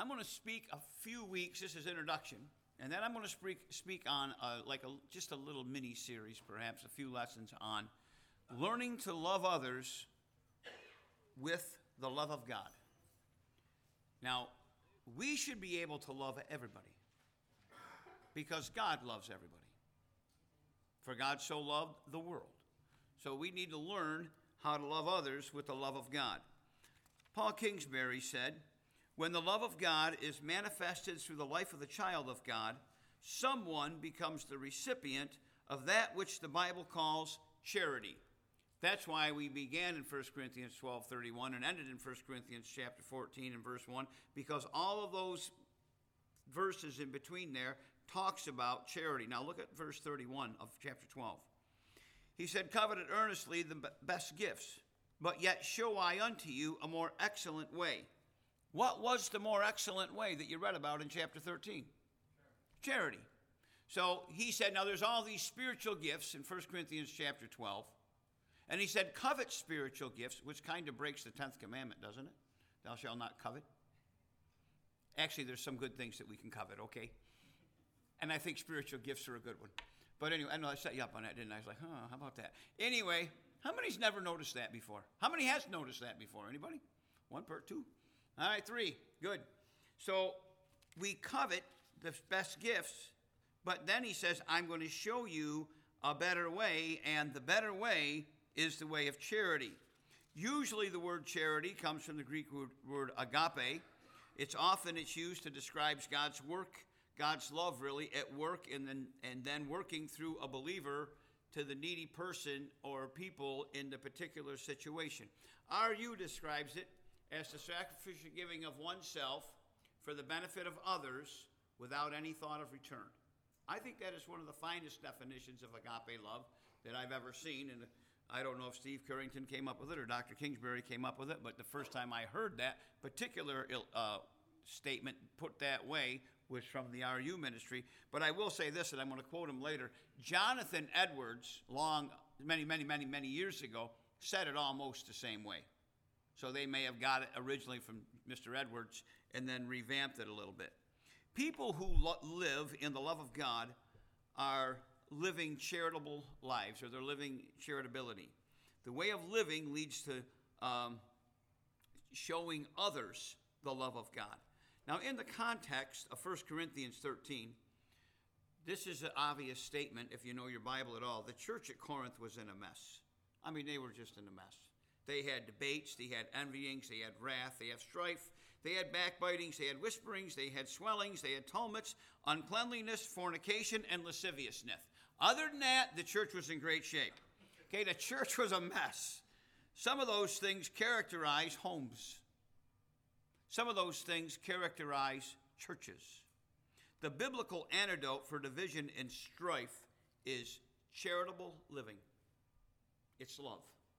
I'm going to speak a few weeks, this is introduction, and then I'm going to speak on just a little mini-series, perhaps, a few lessons on learning to love others with the love of God. Now, we should be able to love everybody because God loves everybody. For God so loved the world. So we need to learn how to love others with the love of God. Paul Kingsbury said, when the love of God is manifested through the life of the child of God, someone becomes the recipient of that which the Bible calls charity. That's why we began in 1 Corinthians 12:31 and ended in 1 Corinthians chapter 14 and verse 1, because all of those verses in between there talks about charity. Now look at verse 31 of chapter 12. He said, coveted earnestly the best gifts, but yet show I unto you a more excellent way. What was the more excellent way that you read about in chapter 13? Charity. So he said, now there's all these spiritual gifts in 1 Corinthians chapter 12. And he said, covet spiritual gifts, which kind of breaks the 10th commandment, doesn't it? Thou shalt not covet. Actually, there's some good things that we can covet, okay? And I think spiritual gifts are a good one. But anyway, I know I set you up on that, didn't I? I was like, how about that? Anyway, how many's never noticed that before? How many has noticed that before? Anybody? One per two? All right, three. Good. So we covet the best gifts, but then he says, I'm going to show you a better way, and the better way is the way of charity. Usually the word charity comes from the Greek word agape. It's used to describe God's work, God's love really, at work and then working through a believer to the needy person or people in the particular situation. RU describes it as the sacrificial giving of oneself for the benefit of others without any thought of return. I think that is one of the finest definitions of agape love that I've ever seen, and I don't know if Steve Currington came up with it or Dr. Kingsbury came up with it, but the first time I heard that particular statement put that way was from the RU ministry. But I will say this, and I'm going to quote him later. Jonathan Edwards, many years ago, said it almost the same way. So they may have got it originally from Mr. Edwards and then revamped it a little bit. People who live in the love of God are living charitable lives, or they're living charitability. The way of living leads to showing others the love of God. Now, in the context of 1 Corinthians 13, this is an obvious statement if you know your Bible at all. The church at Corinth was in a mess. I mean, they were just in a mess. They had debates, they had envyings, they had wrath, they had strife, they had backbitings, they had whisperings, they had swellings, they had tumults, uncleanliness, fornication, and lasciviousness. Other than that, the church was in great shape. Okay, the church was a mess. Some of those things characterize homes. Some of those things characterize churches. The biblical antidote for division and strife is charitable living. It's love.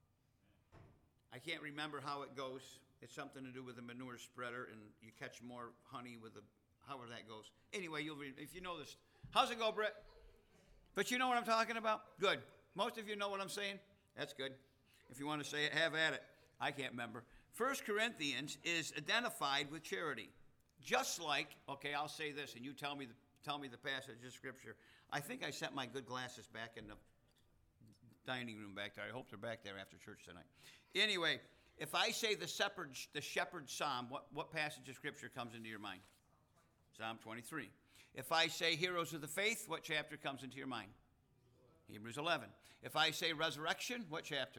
I can't remember how it goes. It's something to do with a manure spreader, and you catch more honey with however that goes. Anyway, you'll read if you know this. How's it go, Brett? But you know what I'm talking about? Good. Most of you know what I'm saying? That's good. If you want to say it, have at it. I can't remember. 1 Corinthians is identified with charity. Just like, okay, I'll say this, and you tell me the passage of Scripture. I think I sent my good glasses back in the dining room back there. I hope they're back there after church tonight. Anyway, if I say the shepherd's psalm, what passage of Scripture comes into your mind? Psalm 23. If I say heroes of the faith, what chapter comes into your mind? Hebrews 11. If I say resurrection, what chapter?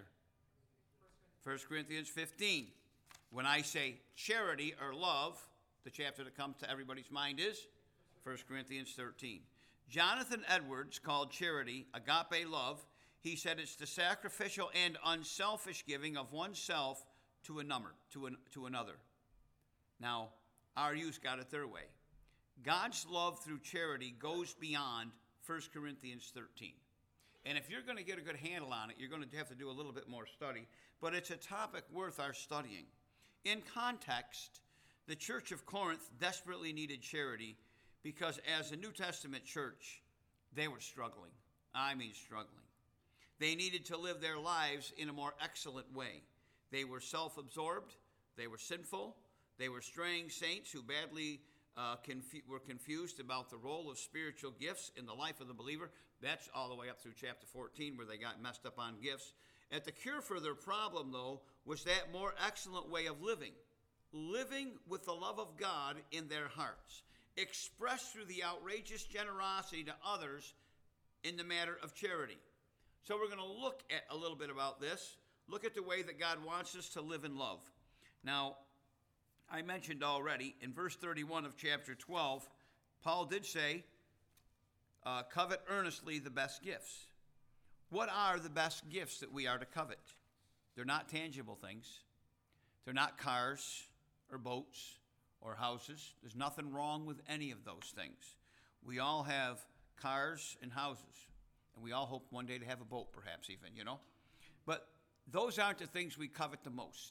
1 Corinthians 15. When I say charity or love, the chapter that comes to everybody's mind is 1 Corinthians 13. Jonathan Edwards called charity agape love. He said it's the sacrificial and unselfish giving of oneself to another. Now, RU's got it their way. God's love through charity goes beyond 1 Corinthians 13. And if you're going to get a good handle on it, you're going to have to do a little bit more study. But it's a topic worth our studying. In context, the church of Corinth desperately needed charity because as a New Testament church, they were struggling. I mean struggling. They needed to live their lives in a more excellent way. They were self-absorbed. They were sinful. They were straying saints who badly were confused about the role of spiritual gifts in the life of the believer. That's all the way up through chapter 14 where they got messed up on gifts. And the cure for their problem, though, was that more excellent way of living with the love of God in their hearts, expressed through the outrageous generosity to others in the matter of charity. So we're going to look at a little bit about this. Look at the way that God wants us to live in love. Now, I mentioned already in verse 31 of chapter 12, Paul did say, covet earnestly the best gifts. What are the best gifts that we are to covet? They're not tangible things. They're not cars or boats or houses. There's nothing wrong with any of those things. We all have cars and houses, and we all hope one day to have a boat, perhaps even, But those aren't the things we covet the most.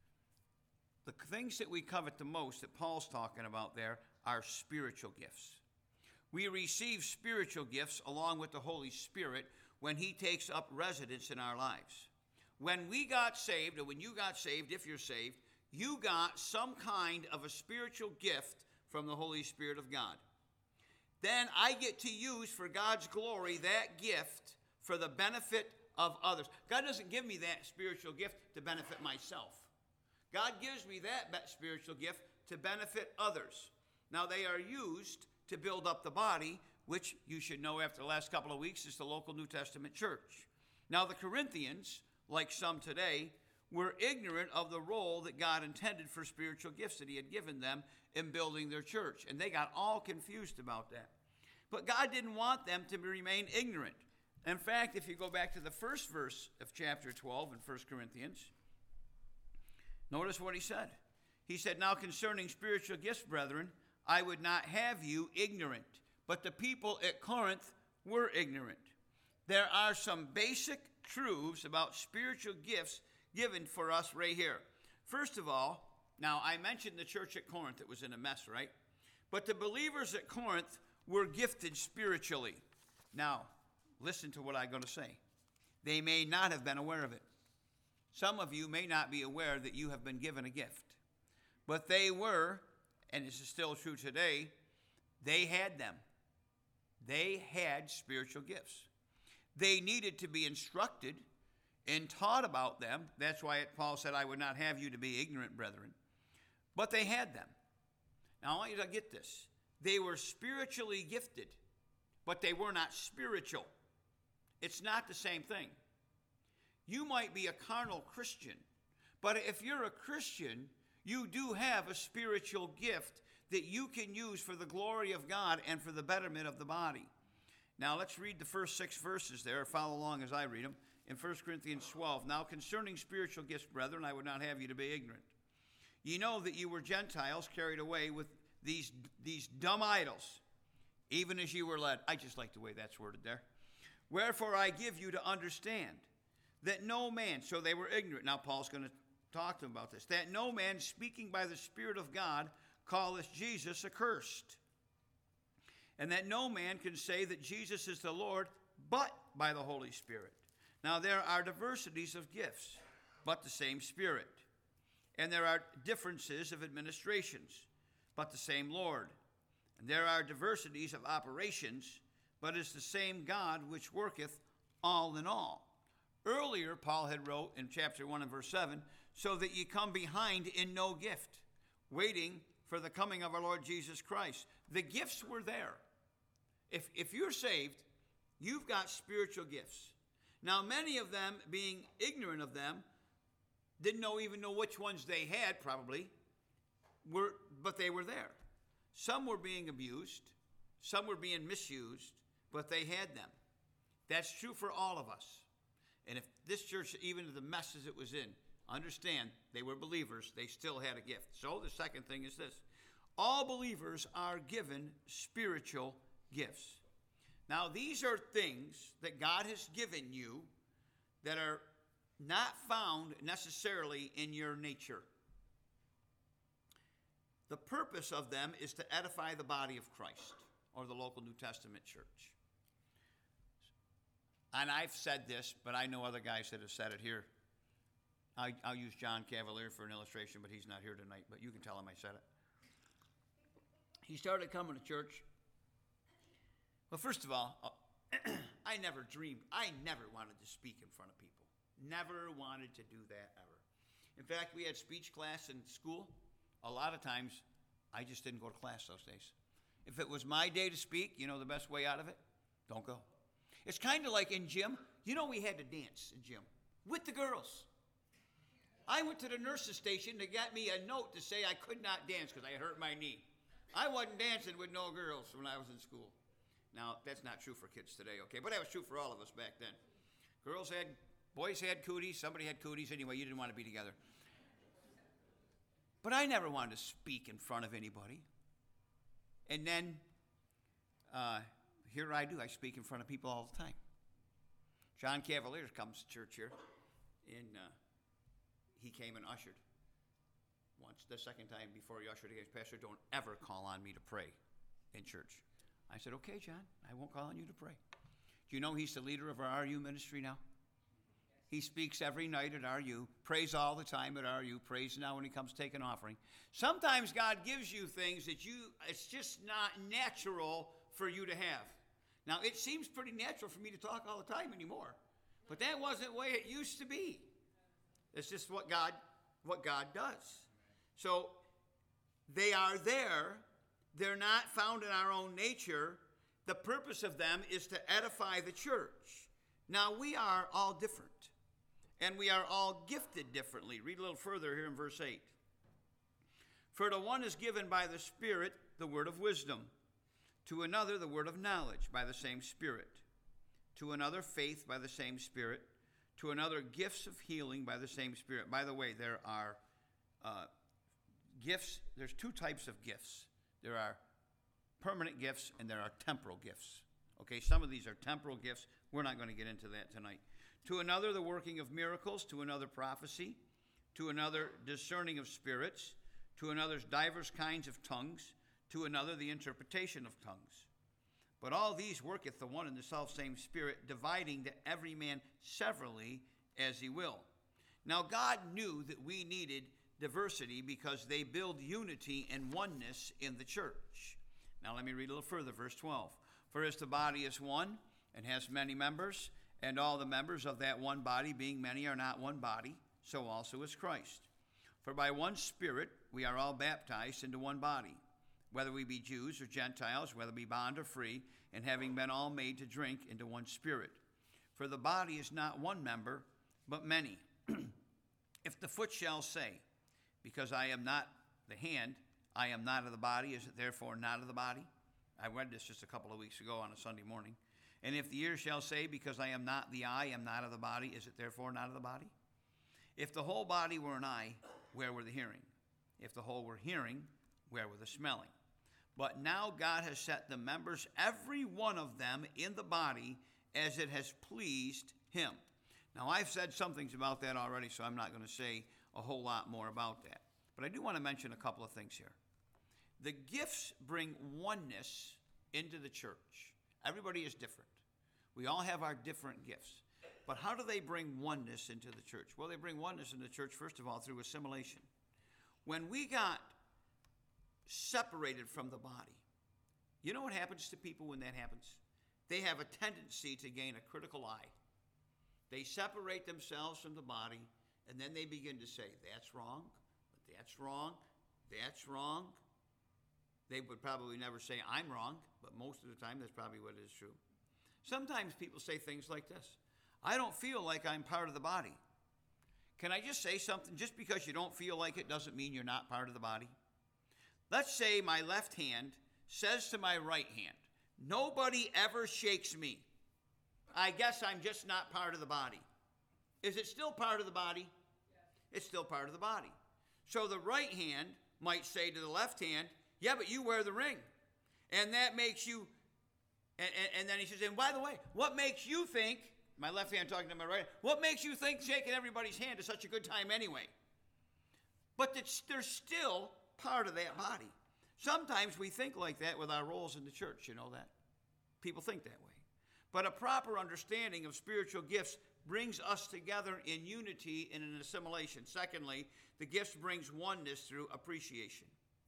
The things that we covet the most that Paul's talking about there are spiritual gifts. We receive spiritual gifts along with the Holy Spirit when he takes up residence in our lives. When we got saved, or when you got saved, if you're saved, you got some kind of a spiritual gift from the Holy Spirit of God. Then I get to use for God's glory that gift for the benefit of others. God doesn't give me that spiritual gift to benefit myself. God gives me that spiritual gift to benefit others. Now, they are used to build up the body, which you should know after the last couple of weeks is the local New Testament church. Now, the Corinthians, like some today, were ignorant of the role that God intended for spiritual gifts that he had given them in building their church. And they got all confused about that. But God didn't want them to remain ignorant. In fact, if you go back to the first verse of chapter 12 in 1 Corinthians, notice what he said. He said, now concerning spiritual gifts, brethren, I would not have you ignorant. But the people at Corinth were ignorant. There are some basic truths about spiritual gifts given for us right here. First of all, now I mentioned the church at Corinth that was in a mess, right? But the believers at Corinth were gifted spiritually. Now, listen to what I'm going to say. They may not have been aware of it. Some of you may not be aware that you have been given a gift. But they were, and this is still true today, they had them. They had spiritual gifts. They needed to be instructed and taught about them. That's why Paul said, I would not have you to be ignorant, brethren. But they had them. Now, I want you to get this. They were spiritually gifted, but they were not spiritual. It's not the same thing. You might be a carnal Christian, but if you're a Christian, you do have a spiritual gift that you can use for the glory of God and for the betterment of the body. Now, let's read the first 6 verses there. Follow along as I read them. In 1 Corinthians 12, now concerning spiritual gifts, brethren, I would not have you to be ignorant. Ye know that you were Gentiles carried away with these dumb idols, even as you were led. I just like the way that's worded there. Wherefore I give you to understand that no man, so they were ignorant. Now Paul's going to talk to them about this. That no man speaking by the Spirit of God calleth Jesus accursed. And that no man can say that Jesus is the Lord but by the Holy Spirit. Now there are diversities of gifts, but the same Spirit. And there are differences of administrations, but the same Lord. And there are diversities of operations, but it's the same God which worketh all in all. Earlier, Paul had wrote in chapter 1 and verse 7, so that ye come behind in no gift, waiting for the coming of our Lord Jesus Christ. The gifts were there. If you're saved, you've got spiritual gifts. Now, many of them, being ignorant of them, didn't even know which ones they had, probably, but they were there. Some were being abused, some were being misused, but they had them. That's true for all of us. And if this church, even the messes it was in, understand they were believers, they still had a gift. So the second thing is this. All believers are given spiritual gifts. Now, these are things that God has given you that are not found necessarily in your nature. The purpose of them is to edify the body of Christ or the local New Testament church. And I've said this, but I know other guys that have said it here. I'll use John Cavalier for an illustration, but he's not here tonight, but you can tell him I said it. He started coming to church. Well, first of all, I never wanted to speak in front of people. Never wanted to do that ever. In fact, we had speech class in school. A lot of times, I just didn't go to class those days. If it was my day to speak, you know the best way out of it? Don't go. It's kind of like in gym. You know we had to dance in gym with the girls. I went to the nurse's station to get me a note to say I could not dance because I hurt my knee. I wasn't dancing with no girls when I was in school. Now, that's not true for kids today, okay? But that was true for all of us back then. Boys had cooties, somebody had cooties. Anyway, you didn't want to be together. But I never wanted to speak in front of anybody. And then, here I do. I speak in front of people all the time. John Cavalier comes to church here, and he came and ushered. Once, the second time before he ushered, he goes, Pastor, don't ever call on me to pray in church. I said, okay, John, I won't call on you to pray. Do you know he's the leader of our RU ministry now? He speaks every night at RU, prays all the time at RU, prays now when he comes to take an offering. Sometimes God gives you things that it's just not natural for you to have. Now, it seems pretty natural for me to talk all the time anymore, but that wasn't the way it used to be. It's just what God does. So they are there. They're not found in our own nature. The purpose of them is to edify the church. Now, we are all different, and we are all gifted differently. Read a little further here in verse 8. For to one is given by the Spirit the word of wisdom, to another the word of knowledge by the same Spirit, to another faith by the same Spirit, to another gifts of healing by the same Spirit. By the way, there are gifts. There's two types of gifts. There are permanent gifts and there are temporal gifts. Okay, some of these are temporal gifts. We're not going to get into that tonight. To another, the working of miracles. To another, prophecy. To another, discerning of spirits. To another, divers kinds of tongues. To another, the interpretation of tongues. But all these worketh the one and the selfsame Spirit, dividing to every man severally as he will. Now, God knew that we needed diversity because they build unity and oneness in the church. Now, let me read a little further, verse 12. For as the body is one and has many members, and all the members of that one body, being many, are not one body, so also is Christ. For by one Spirit we are all baptized into one body, whether we be Jews or Gentiles, whether we be bond or free, and having been all made to drink into one Spirit. For the body is not one member, but many. If the foot shall say, because I am not the hand, I am not of the body, is it therefore not of the body? I read this just a couple of weeks ago on a Sunday morning. And if the ear shall say, because I am not the eye, I am not of the body, is it therefore not of the body? If the whole body were an eye, where were the hearing? If the whole were hearing, where were the smelling? But now God has set the members, every one of them, in the body as it has pleased him. Now, I've said some things about that already, so I'm not going to say a whole lot more about that. But I do want to mention a couple of things here. The gifts bring oneness into the church. Everybody is different. We all have our different gifts. But how do they bring oneness into the church? Well, they bring oneness into the church, first of all, through assimilation. When we got separated from the body, you know what happens to people when that happens? They have a tendency to gain a critical eye. They separate themselves from the body, and then they begin to say, that's wrong, but that's wrong, that's wrong. They would probably never say, I'm wrong, but most of the time that's probably what is true. Sometimes people say things like this: I don't feel like I'm part of the body. Can I just say something? Just because you don't feel like it doesn't mean you're not part of the body. Let's say my left hand says to my right hand, nobody ever shakes me. I guess I'm just not part of the body. Is it still part of the body? Yes. It's still part of the body. So the right hand might say to the left hand, yeah, but you wear the ring. And that makes you, and then he says, and by the way, what makes you think, my left hand talking to my right, what makes you think shaking everybody's hand is such a good time anyway? But they're still part of that body. Sometimes we think like that with our roles in the church, you know that. People think that way. But a proper understanding of spiritual gifts brings us together in unity and in assimilation. Secondly, the gifts brings oneness through appreciation.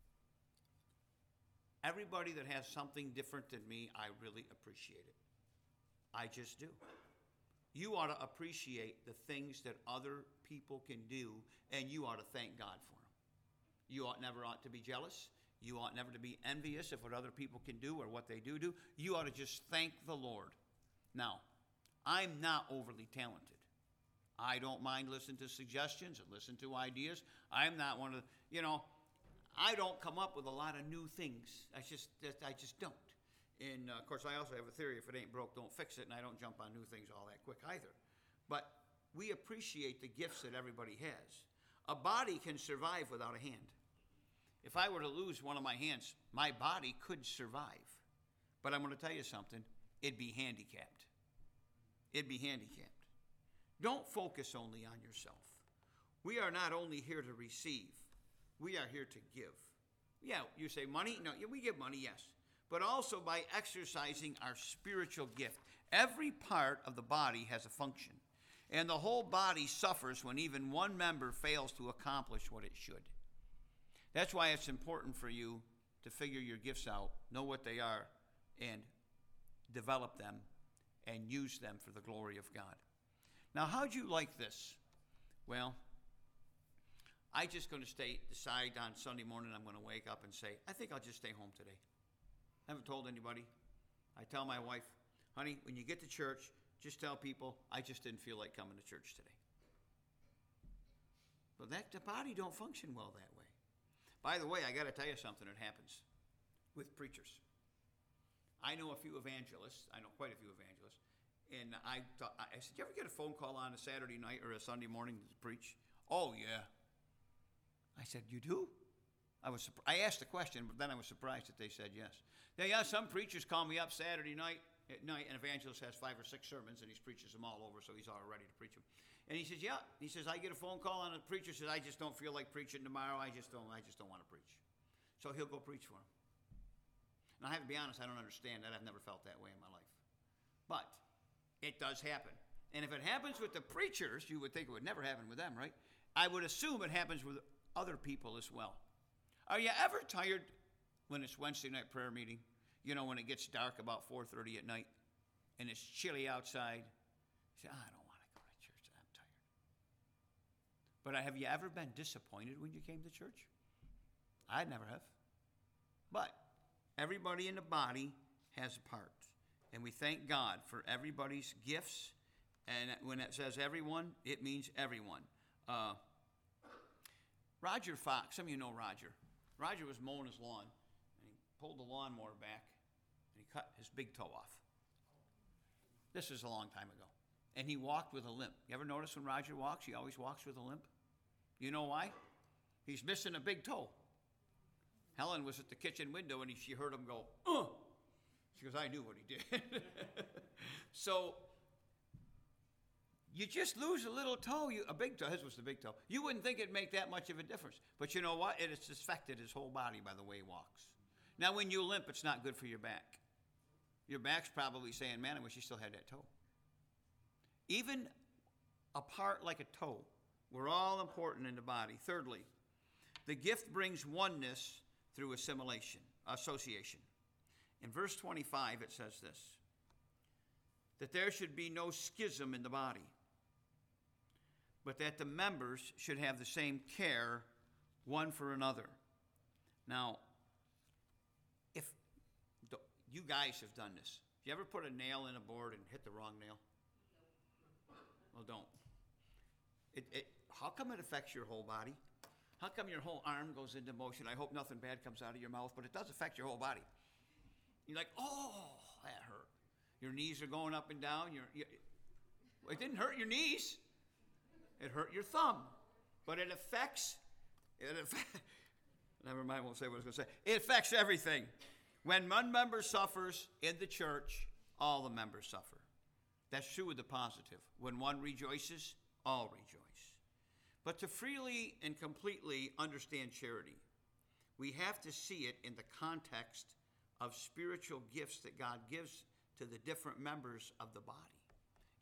Everybody that has something different than me, I really appreciate it. I just do. You ought to appreciate the things that other people can do, and you ought to thank God for them. You never ought to be jealous. You ought never to be envious of what other people can do or what they do. You ought to just thank the Lord. Now, I'm not overly talented. I don't mind listening to suggestions and listen to ideas. I'm not one of the, I don't come up with a lot of new things. I just don't. And, of course, I also have a theory, if it ain't broke, don't fix it, and I don't jump on new things all that quick either. But we appreciate the gifts that everybody has. A body can survive without a hand. If I were to lose one of my hands, my body could survive. But I'm going to tell you something, it'd be handicapped. It'd be handicapped. Don't focus only on yourself. We are not only here to receive, we are here to give. Yeah, you say money? No, we give money, yes. But also by exercising our spiritual gift. Every part of the body has a function. And the whole body suffers when even one member fails to accomplish what it should. That's why it's important for you to figure your gifts out, know what they are, and develop them and use them for the glory of God. Now, how'd you like this? Well, I'm just going to decide on Sunday morning I'm going to wake up and say, I think I'll just stay home today. I haven't told anybody. I tell my wife, honey, when you get to church, just tell people, I just didn't feel like coming to church today. But the body don't function well that way. By the way, I got to tell you something that happens with preachers. I know a few evangelists. I know quite a few evangelists. And I said, you ever get a phone call on a Saturday night or a Sunday morning to preach? Oh, yeah. I said, you do? I asked the question, but then I was surprised that they said yes. Yeah, some preachers call me up Saturday night at night, and evangelist has 5 or 6 sermons, and he preaches them all over, so he's all ready to preach them. And he says, yeah. He says, I get a phone call on a preacher, says, I just don't feel like preaching tomorrow. I just don't want to preach. So he'll go preach for him. And I have to be honest, I don't understand that. I've never felt that way in my life. But it does happen. And if it happens with the preachers, you would think it would never happen with them, right? I would assume it happens with other people as well. Are you ever tired when it's Wednesday night prayer meeting? When it gets dark about 4:30 at night and it's chilly outside. You say, I don't want to go to church. I'm tired. But have you ever been disappointed when you came to church? I never have. But everybody in the body has a part. And we thank God for everybody's gifts. And when it says everyone, it means everyone. Roger Fox, some of you know Roger. Roger was mowing his lawn, and he pulled the lawnmower back, and he cut his big toe off. This was a long time ago. And he walked with a limp. You ever notice when Roger walks, he always walks with a limp? You know why? He's missing a big toe. Helen was at the kitchen window, and she heard him go, ugh! She goes, I knew what he did. So, you just lose a little toe, a big toe. His was the big toe. You wouldn't think it'd make that much of a difference. But you know what? It's affected his whole body by the way he walks. Now, when you limp, it's not good for your back. Your back's probably saying, man, I wish you still had that toe. Even a part like a toe, we're all important in the body. Thirdly, the gift brings oneness through association. In verse 25, it says this, that there should be no schism in the body, but that the members should have the same care one for another. Now, if you guys have done this, you ever put a nail in a board and hit the wrong nail? Well, don't. How come it affects your whole body? How come your whole arm goes into motion? I hope nothing bad comes out of your mouth, but it does affect your whole body. You're like, oh, that hurt. Your knees are going up and down. It didn't hurt your knees. It hurt your thumb. But it affects, never mind, I won't say what I was going to say. It affects everything. When one member suffers in the church, all the members suffer. That's true with the positive. When one rejoices, all rejoice. But to freely and completely understand charity, we have to see it in the context of spiritual gifts that God gives to the different members of the body.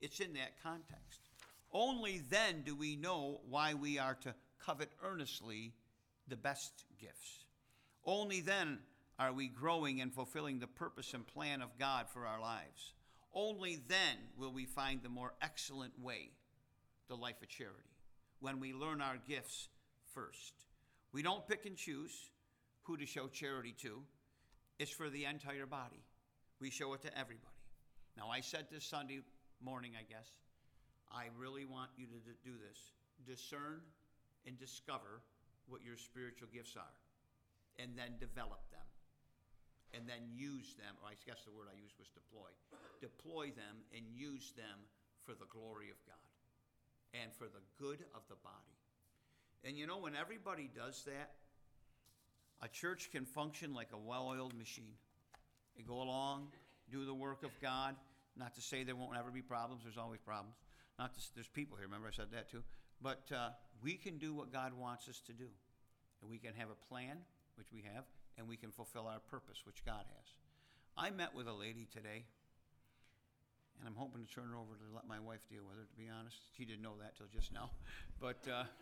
It's in that context. Only then do we know why we are to covet earnestly the best gifts. Only then are we growing and fulfilling the purpose and plan of God for our lives. Only then will we find the more excellent way, the life of charity, when we learn our gifts first. We don't pick and choose who to show charity to. It's for the entire body. We show it to everybody. Now, I said this Sunday morning, I guess, I really want you to do this. Discern and discover what your spiritual gifts are, and then develop them, and then use them, or I guess the word I used was deploy. Deploy them and use them for the glory of God and for the good of the body. And you know, when everybody does that, a church can function like a well-oiled machine. They go along, do the work of God. Not to say there won't ever be problems. There's always problems. There's people here. Remember I said that too. But we can do what God wants us to do. And we can have a plan, which we have, and we can fulfill our purpose, which God has. I met with a lady today, and I'm hoping to turn her over to let my wife deal with her, to be honest. She didn't know that till just now. But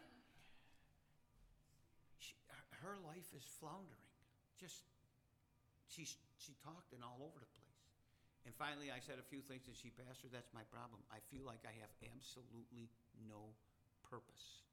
her life is floundering. She talked and all over the place. And finally, I said a few things, and she, Pastor, that's my problem. I feel like I have absolutely no purpose.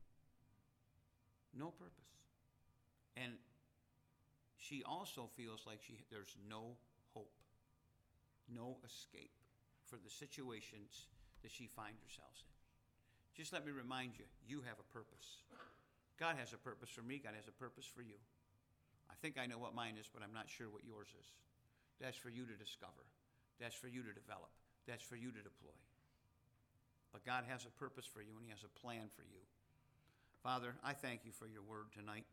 No purpose. And she also feels like there's no hope, no escape for the situations that she finds herself in. Just let me remind you, you have a purpose. God has a purpose for me. God has a purpose for you. I think I know what mine is, but I'm not sure what yours is. That's for you to discover. That's for you to develop. That's for you to deploy. But God has a purpose for you, and he has a plan for you. Father, I thank you for your word tonight.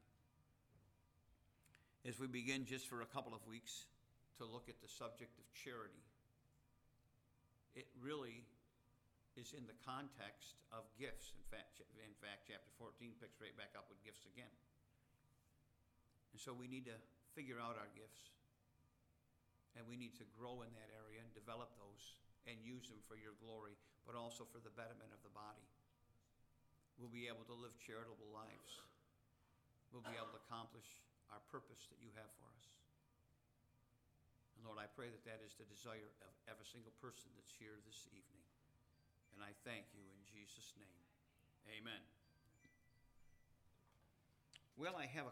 As we begin just for a couple of weeks to look at the subject of charity, it really is in the context of gifts. In fact, chapter 14 picks right back up with gifts again. And so we need to figure out our gifts. And we need to grow in that area and develop those and use them for your glory, but also for the betterment of the body. We'll be able to live charitable lives. We'll be able to accomplish our purpose that you have for us. And Lord, I pray that that is the desire of every single person that's here this evening. And I thank you in Jesus' name. Amen. Well, I have a